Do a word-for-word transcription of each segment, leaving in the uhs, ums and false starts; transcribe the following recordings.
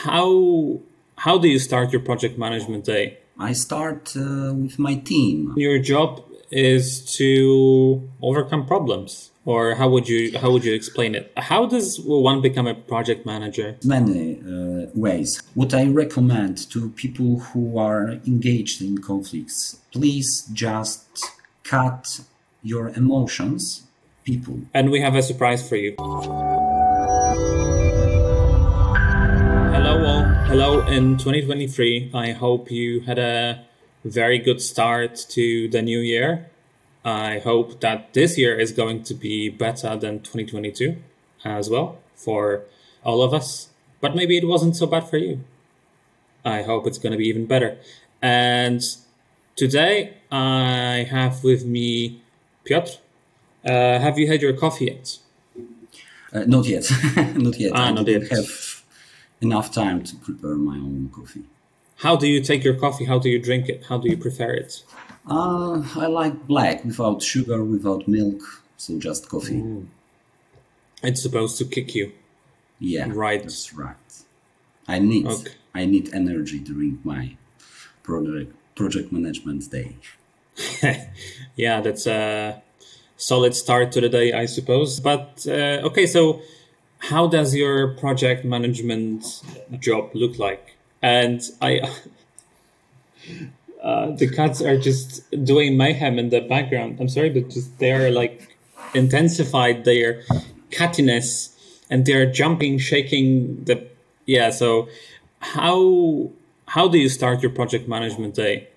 how how do you start your project management day? I start uh, with my team. Your job is to overcome problems, or how would you how would you explain it? How does one become a project manager? Many uh, ways. What I recommend to people who are engaged in conflicts, please just cut your emotions, people. And we have a surprise for you. Hello all. Hello in twenty twenty-three. I hope you had a very good start to the new year. I hope that this year is going to be better than twenty twenty-two as well for all of us. But maybe it wasn't so bad for you. I hope it's going to be even better. And today I have with me Piotr. Uh, have you had your coffee yet? Uh, not yet. not yet. Ah, I not didn't yet. have enough time to prepare my own coffee. How do you take your coffee? How do you drink it? How do you prepare it? Uh, I like black, without sugar, without milk, so just coffee. Mm. It's supposed to kick you. Yeah, Right. that's right. I need Okay. I need energy during my project project management day. Yeah, that's a solid start to the day, I suppose. But uh, okay, so how does your project management job look like? And I, uh, the cats are just doing mayhem in the background. I'm sorry, but just they're like intensified their cattiness, and they're jumping, shaking the. Yeah. So how how do you start your project management day?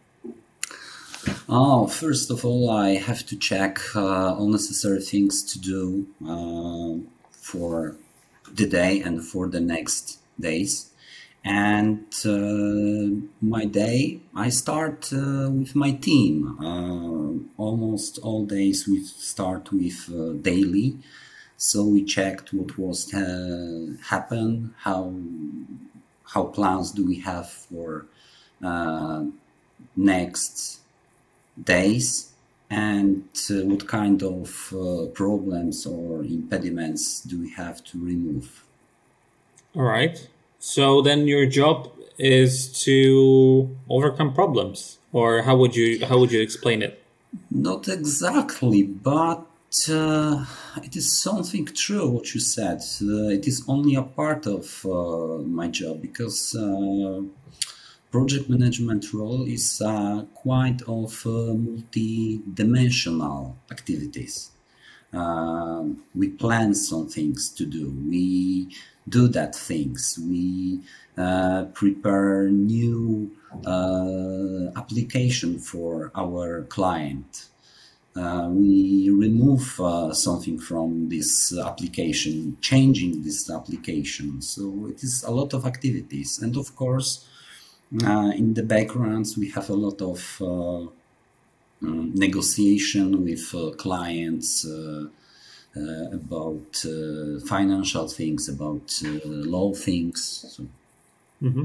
Oh, first of all, I have to check uh, all necessary things to do uh, for the day and for the next days. And uh, my day, I start uh, with my team. Uh, almost all days we start with uh, daily. So we checked what was uh, happen, how how plans do we have for uh, next days, and uh, what kind of uh, problems or impediments do we have to remove. All right. So then your job is to overcome problems, or how would you how would you explain it? Not exactly, but uh, it is something true what you said. Uh, it is only a part of uh, my job, because uh, project management role is uh, quite of uh, multi-dimensional activities. Uh, we plan some things to do. We do that things. We uh, prepare new uh, application for our client. Uh, we remove uh, something from this application, changing this application. So it is a lot of activities, and of course, uh, in the backgrounds we have a lot of uh, um, negotiation with uh, clients uh, uh, about uh, financial things, about uh, law things. So, Mm-hmm.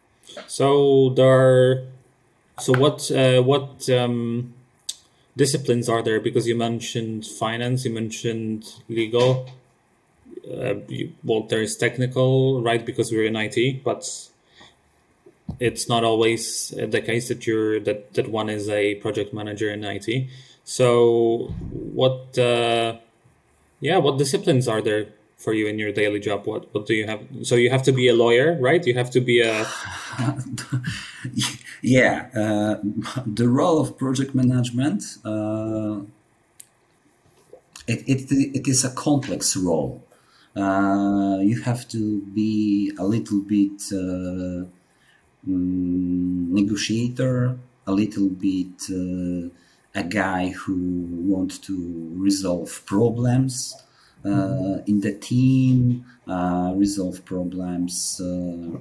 So there are, so what uh, what um, disciplines are there? Because you mentioned finance, you mentioned legal. Uh, you, well, there is technical, right? Because we're in I T, but it's not always the case that you're that, that one is a project manager in I T. So what uh, yeah, what disciplines are there for you in your daily job? What what do you have? So you have to be a lawyer, right? You have to be a yeah, uh, the role of project management, uh, it, it, it is a complex role. Uh, you have to be a little bit uh, mm, negotiator, a little bit uh, a guy who wants to resolve problems uh, in the team, uh, resolve problems uh,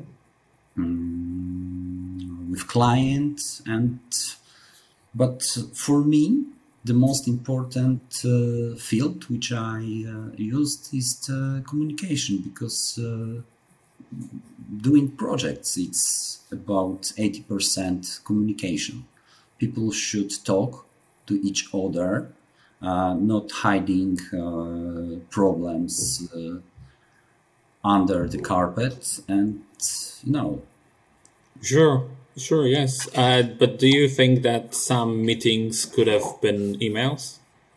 mm, with clients, and but for me, the most important uh, field which I uh, used is uh, communication, because uh, doing projects, it's about eighty percent communication. People should talk to each other, uh, not hiding uh, problems uh, under the carpet, and you know. Sure, sure, yes. Uh, but do you think that some meetings could have been emails?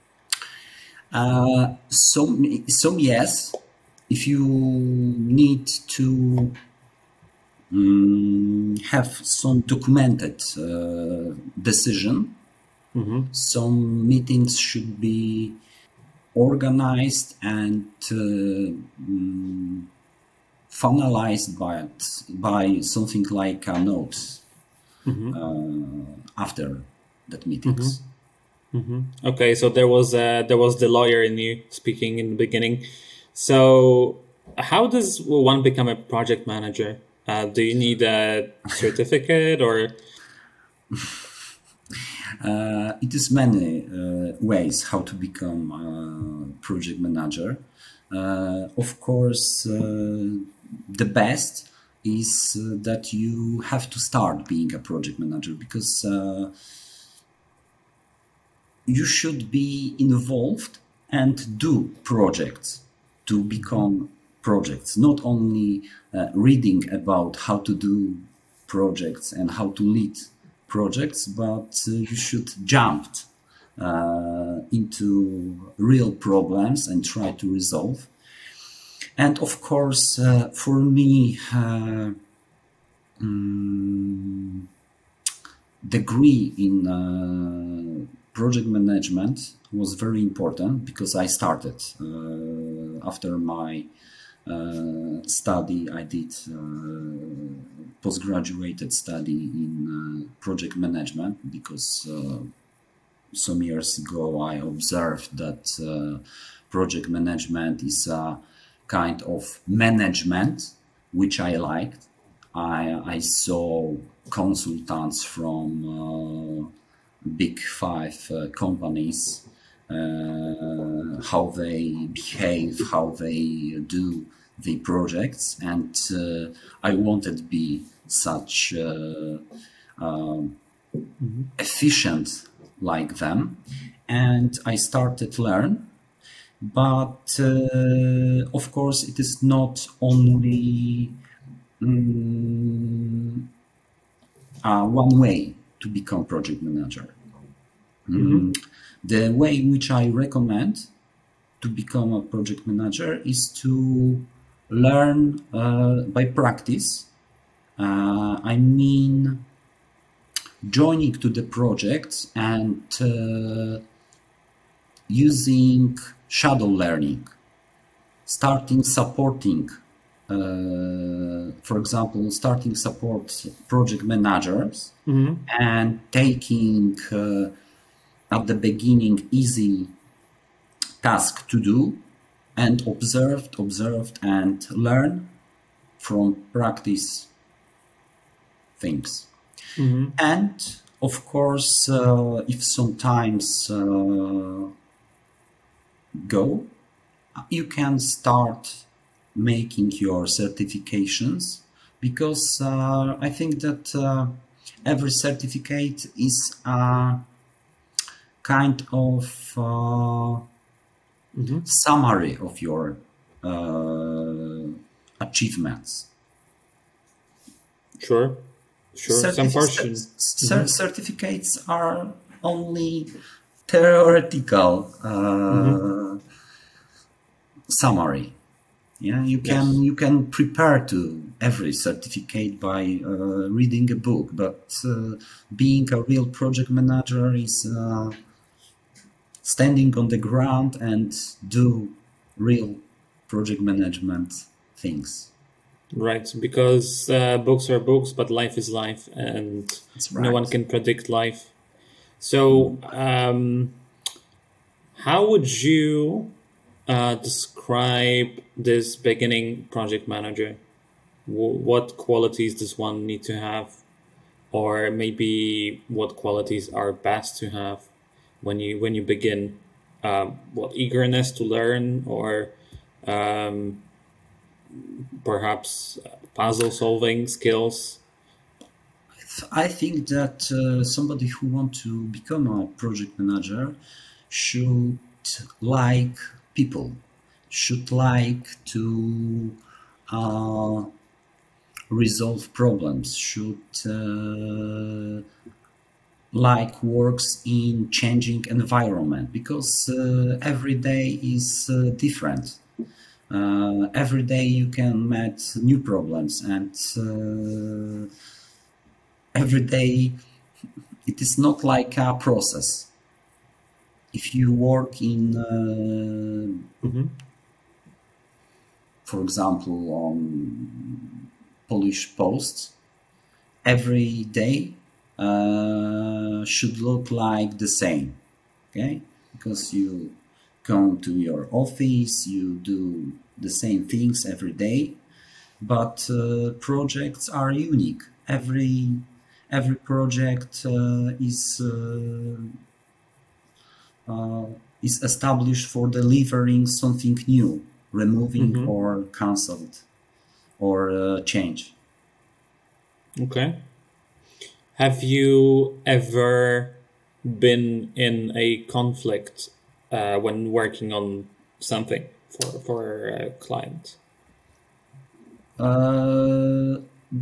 Uh, some, some yes. If you need to um, have some documented uh, decision, Mm-hmm. some meetings should be organized and uh, um, finalized by by something like a note Mm-hmm. uh, after that meetings. Mm-hmm. Okay, so there was uh, there was the lawyer in you speaking in the beginning. So how does one become a project manager? Uh, do you need a certificate or? Uh, it is many uh, ways how to become a project manager. Uh, of course, uh, the best is uh, that you have to start being a project manager, because uh, you should be involved and do projects to become projects, not only uh, reading about how to do projects and how to lead projects, but uh, you should jump uh, into real problems and try to resolve. And of course, uh, for me, uh, um, degree in uh, project management was very important, because I started uh, after my uh, study. I did uh, postgraduate study in uh, project management, because uh, some years ago I observed that uh, project management is a kind of management which I liked. I, I saw consultants from uh, big five uh, companies, uh, how they behave, how they do the projects, and uh, I wanted to be such uh, uh, efficient like them, and I started to learn. But uh, of course, it is not only um, uh, one way to become project manager. Mm-hmm. The way which I recommend to become a project manager is to learn uh, by practice. Uh, I mean, joining to the project and uh, using shadow learning, starting supporting, uh, for example, starting support project managers, Mm-hmm. and taking uh, at the beginning easy task to do, and observed, observed, and learn from practice things. Mm-hmm. And of course, uh, if sometimes uh, go, you can start making your certifications, because uh, I think that uh, every certificate is a kind of uh, Mm-hmm. summary of your uh, achievements. Sure, sure. Some portion. Certifi- cer- certificates are only theoretical uh, Mm-hmm. summary. Yeah, you can Yes. you can prepare to every certificate by uh, reading a book, but uh, being a real project manager is uh, standing on the ground and do real project management things. Right, because uh, books are books, but life is life, and That's no one right. can predict life. So, um, how would you uh, describe this beginning project manager? W- what qualities does one need to have, or maybe what qualities are best to have when you when you begin? Um, what eagerness to learn, or um, perhaps puzzle solving skills? I think that uh, somebody who wants to become a project manager should like people, should like to uh, resolve problems, should uh, like works in changing environment, because uh, every day is uh, different. Uh, every day you can meet new problems, and uh, every day it is not like a process. If you work in, uh, Mm-hmm. for example, on Polish Post, every day uh, should look like the same, okay? Because you come to your office, you do the same things every day, but uh, projects are unique. Every every project uh, is uh, uh, is established for delivering something new, removing Mm-hmm. or cancelled or uh, change. Okay. Have you ever been in a conflict uh, when working on something for for a client? Uh,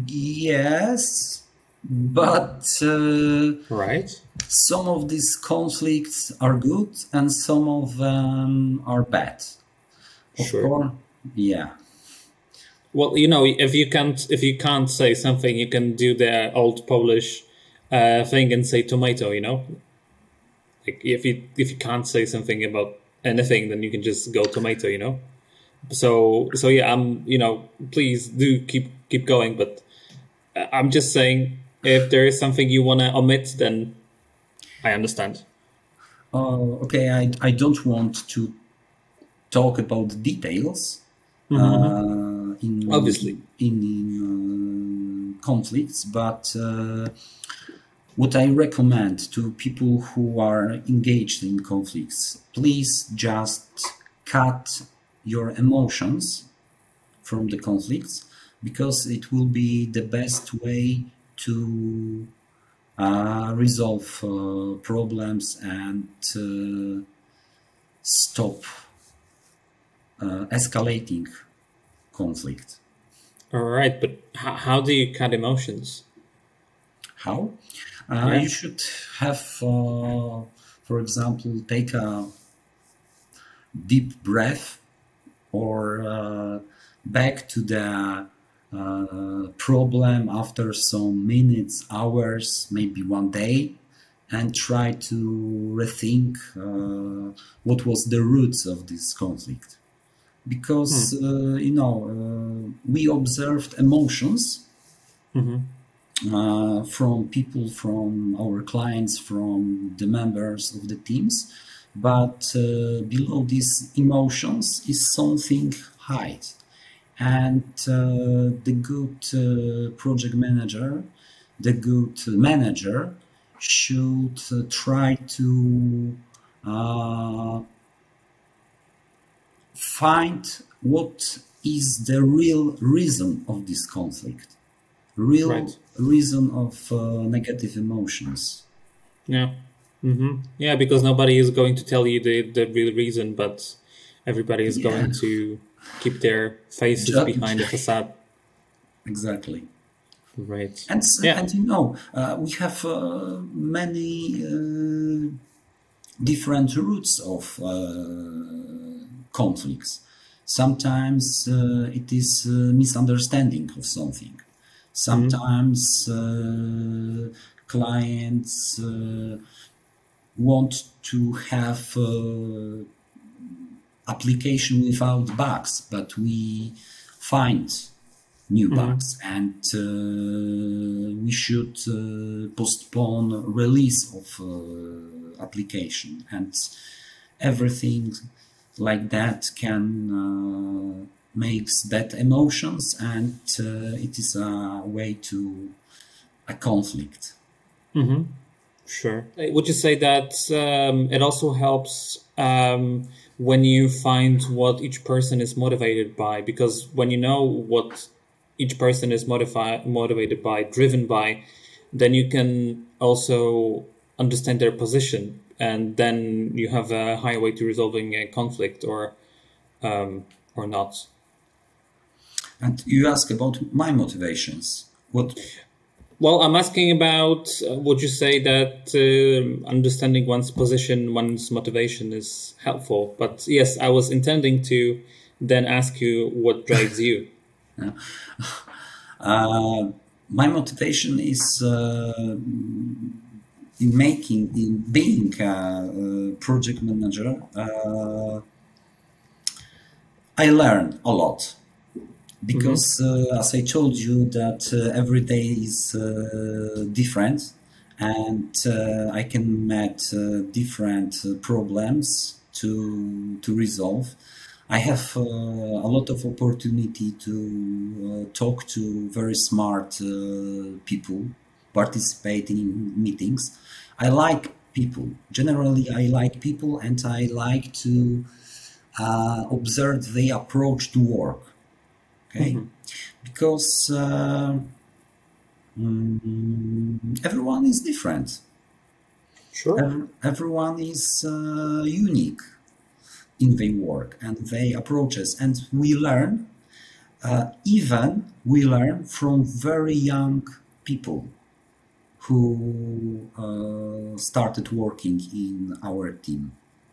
yes, but uh, Right. some of these conflicts are good and some of them are bad. Of Sure. course, yeah. Well, you know, if you can't if you can't say something, you can do the old Polish uh, thing and say tomato. You know, like if you if you can't say something about anything, then you can just go tomato. You know. So so yeah, I'm you know please do keep keep going, but uh, I'm just saying if there is something you want to omit, then I understand. Uh, okay, I, I don't want to talk about the details Mm-hmm. uh, Obviously. in in, in uh, conflicts, but uh, what I recommend to people who are engaged in conflicts, please just cut your emotions from the conflicts, because it will be the best way to uh, resolve uh, problems and uh, stop uh, escalating conflict. All right, but h- how do you cut emotions? How? Uh, you Yeah. should have, uh, for example, take a deep breath, or uh, back to the uh, problem after some minutes, hours, maybe one day, and try to rethink uh, what was the roots of this conflict. Because, Hmm. uh, you know, uh, we observed emotions Mm-hmm. uh, from people, from our clients, from the members of the teams. But uh, below these emotions is something hide. And uh, the good uh, project manager, the good manager should uh, try to uh, find what is the real reason of this conflict, real Right. reason of uh, negative emotions. Yeah. Mm-hmm. Yeah, because nobody is going to tell you the the real reason, but everybody is Yeah, going to keep their faces ju- behind the facade. exactly. Right. And Yeah. and you know, uh, we have uh, many uh, different roots of uh, conflicts. Sometimes uh, it is uh, misunderstanding of something. Mm-hmm. Sometimes uh, clients uh, want to have uh, application without bugs, but we find new Mm-hmm. bugs, and uh, we should uh, postpone release of uh, application, and everything like that can uh, makes bad emotions, and uh, it is a way to a conflict. Mm-hmm. Sure. Uh, Would you say that um, it also helps um, when you find what each person is motivated by? Because when you know what each person is motivi- motivated by, driven by, then you can also understand their position, and then you have a higher way to resolving a conflict or um, or not. And you ask about my motivations. What? Well, I'm asking about uh, would you say that uh, understanding one's position, one's motivation is helpful? But yes, I was intending to then ask you what drives you. Uh, my motivation is uh, in making, in being a, a project manager. Uh, I learn a lot because, uh, as I told you, that uh, every day is uh, different, and uh, I can meet uh, different uh, problems to to resolve. I have uh, a lot of opportunity to uh, talk to very smart uh, people, participate in meetings. I like people. Generally, I like people, and I like to uh, observe their approach to work. Okay, because uh, mm, everyone is different. Sure. Ev- everyone is uh, unique in their work and their approaches, and we learn. Uh, even we learn from very young people who uh, started working in our team.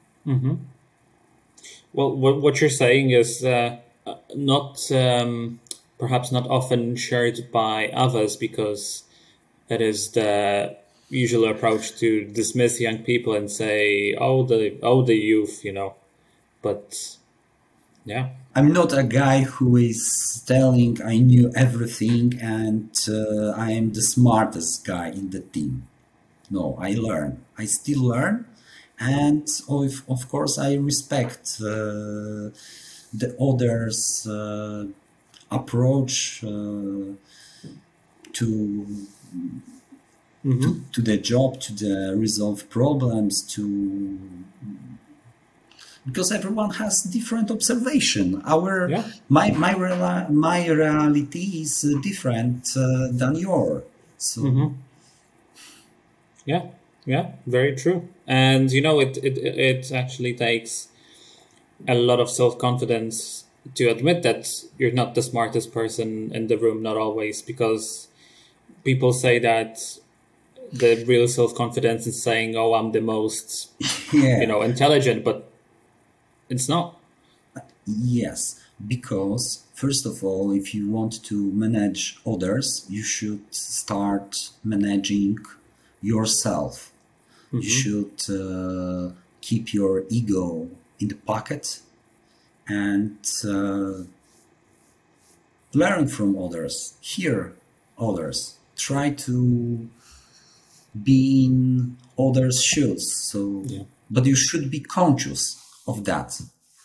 Well, what what you're saying is uh, uh, not um, perhaps not often shared by others because it is the usual approach to dismiss young people and say, "Oh, the oh the youth," you know. But yeah. I'm not a guy who is telling I knew everything and uh, I am the smartest guy in the team. No, I learn. I still learn, and of, of course I respect uh, the others' uh, approach uh, to to, to the job, to the resolve problems, to because everyone has different observation. Our Yeah. my my reala- my reality is uh, different uh, than your. So Yeah, yeah, very true. And you know, it it it actually takes a lot of self confidence to admit that you're not the smartest person in the room, not always, because people say that the real self confidence is saying, "Oh, I'm the most, you yeah, know, intelligent," but it's not. yes, because first of all, if you want to manage others, you should start managing yourself. You should uh, keep your ego in the pocket and uh, learn from others, hear others, try to be in others' shoes. So, Yeah. but you should be conscious of that.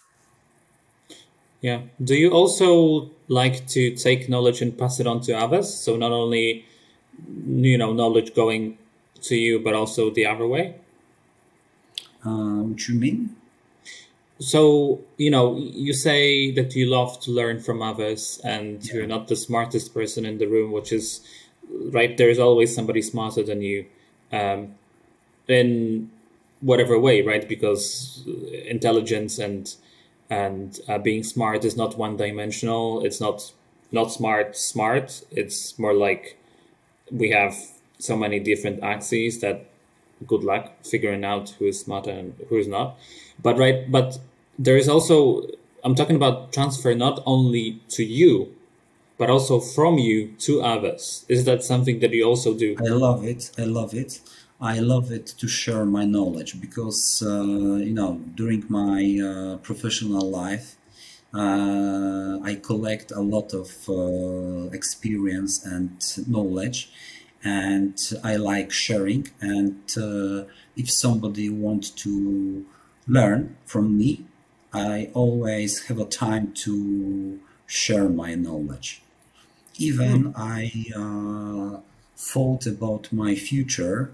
Yeah. Do you also like to take knowledge and pass it on to others? So not only, you know, knowledge going to you, but also the other way? Uh, what you mean? So, you know, you say that you love to learn from others and Yeah. you're not the smartest person in the room, which is right. There's always somebody smarter than you um, in whatever way, right? Because intelligence and and uh, being smart is not one dimensional. It's not not smart smart. It's more like we have so many different axes that good luck figuring out who is smart and who is not. But right, but there is also I'm talking about transfer not only to you, but also from you to others. Is that something that you also do? I love it. I love it. I love it to share my knowledge because, uh, you know, during my uh, professional life, uh, I collect a lot of uh, experience and knowledge, and I like sharing. And uh, if somebody wants to learn from me, I always have a time to share my knowledge. Even I uh, thought about my future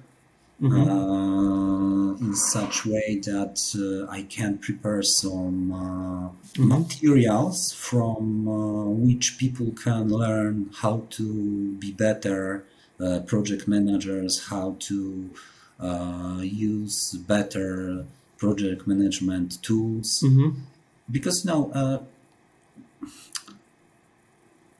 uh, in such way that uh, I can prepare some uh, materials from uh, which people can learn how to be better uh, project managers, how to uh, use better project management Mm-hmm. Mm-hmm. Mm-hmm. Mm-hmm. Mm-hmm. Mm-hmm. Mm-hmm. Mm-hmm. Mm-hmm. Mm-hmm. Mm-hmm. tools. Mm-hmm. Mm-hmm. Mm-hmm. Mm-hmm. Mm-hmm. Mm-hmm. Mm-hmm. Mm-hmm. Mm-hmm. Mm-hmm. Mm-hmm. Mm-hmm. Because now, uh, because now, uh,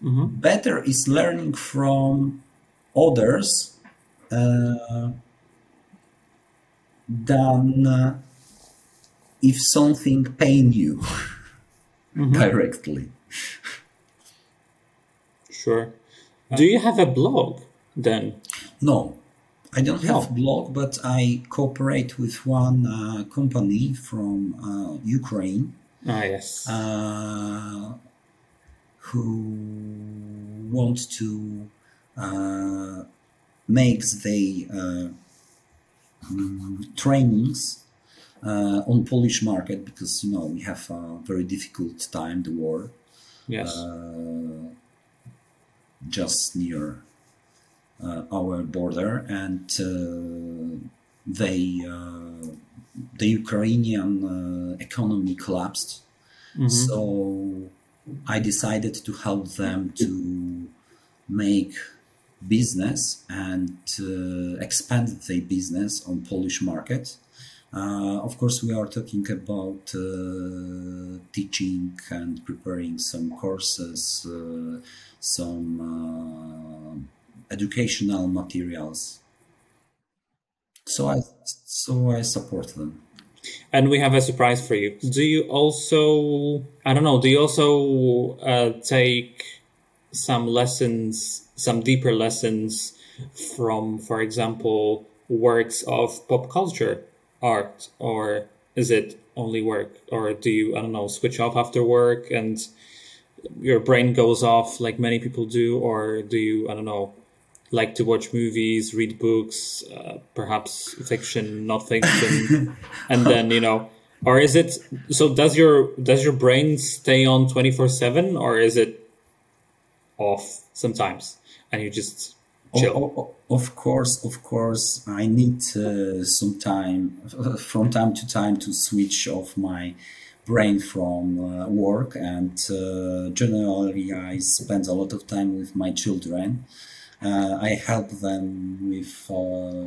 Better is learning from others uh, than uh, if something pain you directly. Sure. Do you have a blog then? No, I don't No. have blog, but I cooperate with one uh, company from uh, Ukraine Ah, yes. uh, who want to uh, make the uh, mm, trainings uh, on Polish market, because you know we have a very difficult time, the war yes. just near uh, our border, and uh, they uh, the Ukrainian uh, economy collapsed. So I decided to help them to make business and uh, expand their business on Polish market. Uh, of course, we are talking about uh, teaching and preparing some courses, uh, some uh, educational materials. So I so I support them. And we have a surprise for you. Do you also, I don't know, do you also uh, take some lessons, some deeper lessons from, for example, works of pop culture art? Or is it only work? Or do you, I don't know, switch off after work and your brain goes off like many people do? Or do you, I don't know, like to watch movies, read books, uh, perhaps fiction, not fiction, and then you know, or is it so? Does your does your brain stay on twenty four seven, or is it off sometimes, and you just chill? O- o- Of course, of course, I need uh, some time from time to time to switch off my brain from uh, work, and uh, generally I spend a lot of time with my children. Uh, I help them with uh,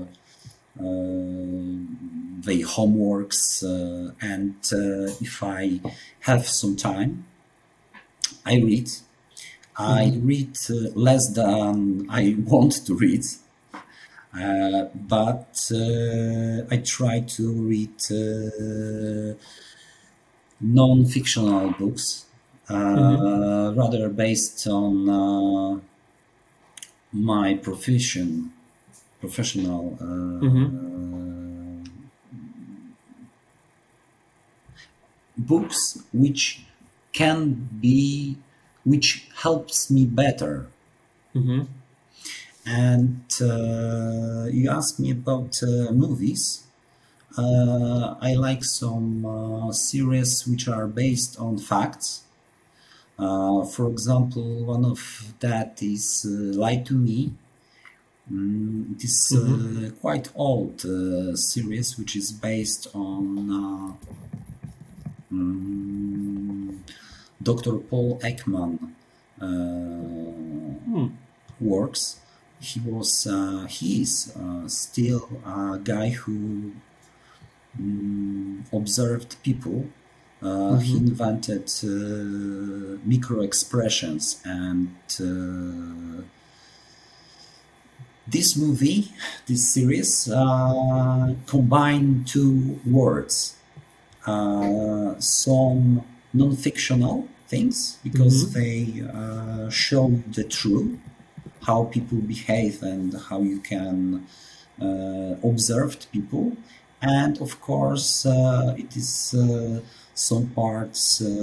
uh, the homeworks, uh, and uh, if I have some time, I read. I read uh, less than I want to read, uh, but uh, I try to read uh, non-fictional books, uh, rather based on uh, my profession, professional uh, books, which can be, which helps me better. And uh, you asked me about uh, movies. Uh, I like some uh, series which are based on facts. Uh, for example, one of that is uh, Lie to Me. Mm, it is uh, quite old uh, series which is based on uh, mm, Doctor Paul Ekman uh, works. He was, uh, he is uh, still a guy who um, observed people. Uh, He invented uh, micro expressions, and uh, this movie, this series, uh, combine two words, uh, some non-fictional things, because they uh, show the truth, how people behave and how you can uh, observe people. And of course, uh, it is uh, some parts uh,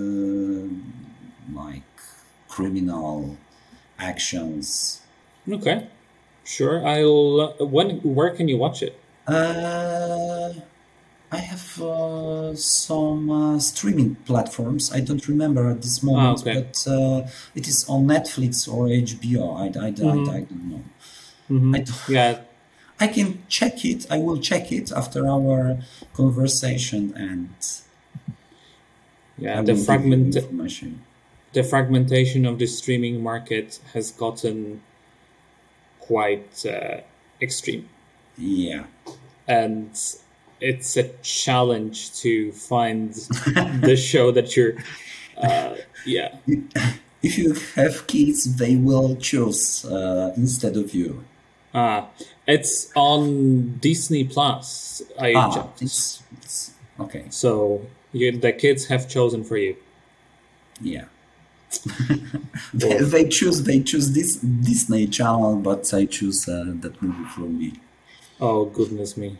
like criminal actions. Okay, sure. I'll. Uh, when? Where can you watch it? Uh, I have uh, some uh, streaming platforms. I don't remember at this moment, Ah, okay. but uh, it is on Netflix or H B O. I, I, I, I don't know. I, don't, Yeah. I can check it. I will check it after our conversation, and Yeah. I The will give you fragment. information. The fragmentation of the streaming market has gotten quite uh, extreme, Yeah. and it's a challenge to find the show that you're. Uh, yeah. If you have kids, they will choose uh, instead of you. Ah, it's on Disney Plus. I Ah, checked. it's, it's okay. So you, the kids have chosen for you. Yeah. they, they choose they choose this Disney Channel, but I choose uh, that movie for me. Oh goodness me!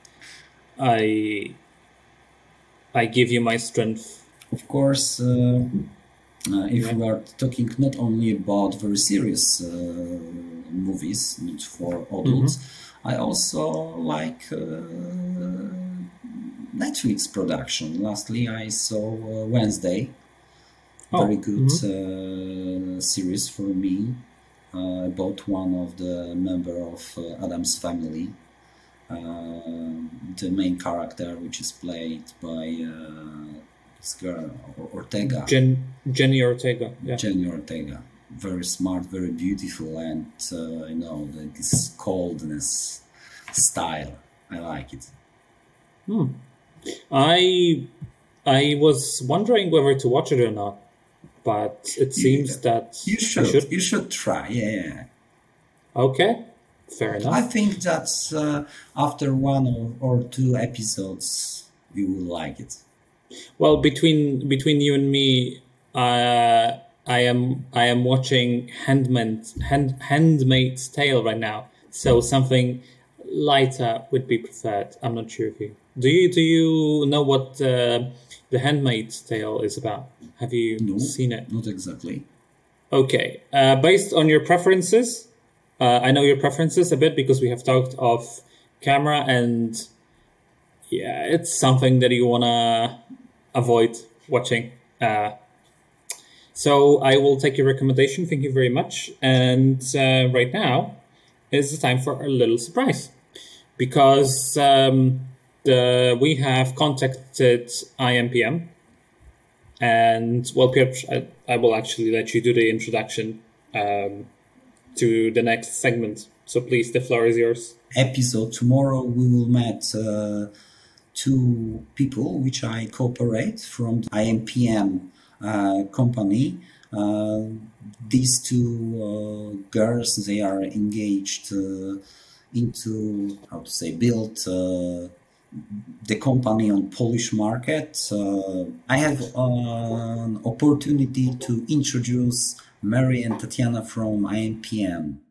I I give you my strength. Of course, uh, uh, if Yeah. we are talking not only about very serious uh, movies, not for adults, I also like uh, Netflix production. Lastly, I saw uh, Wednesday. Very Oh. good uh, series for me uh, about one of the member of uh, Adam's family. Uh, the main character, which is played by uh, this girl Or- Ortega, Jen, Jenny Ortega. Yeah. Jenny Ortega. Very smart, very beautiful, and uh, you know the, this coldness style. I like it. I I was wondering whether to watch it or not, but it seems that You I should, should. you should try. Yeah, yeah. Okay, fair I enough. think that uh, after one or, or two episodes, you will like it. Well, between between you and me, uh, I am I am watching Handmaid Hand, Handmaid's Tale right now. So something lighter would be preferred. I'm not sure if you do. You do you know what uh, the Handmaid's Tale is about? Have you No, seen it? not exactly. Okay. Uh, based on your preferences, uh, I know your preferences a bit because we have talked off camera, and yeah, it's something that you wanna avoid watching. Uh, so I will take your recommendation. Thank you very much. And uh, right now is the time for a little surprise because um, the we have contacted I M P M. And well, Piotr, I, I will actually let you do the introduction um, to the next segment. So please, the floor is yours. Episode tomorrow we will meet uh, two people which I cooperate from the I M P M uh, company. Uh, these two uh, girls, they are engaged uh, into how to say build uh, the company on Polish market. Uh, I have uh, an opportunity to introduce Mary and Tatiana from I M P M.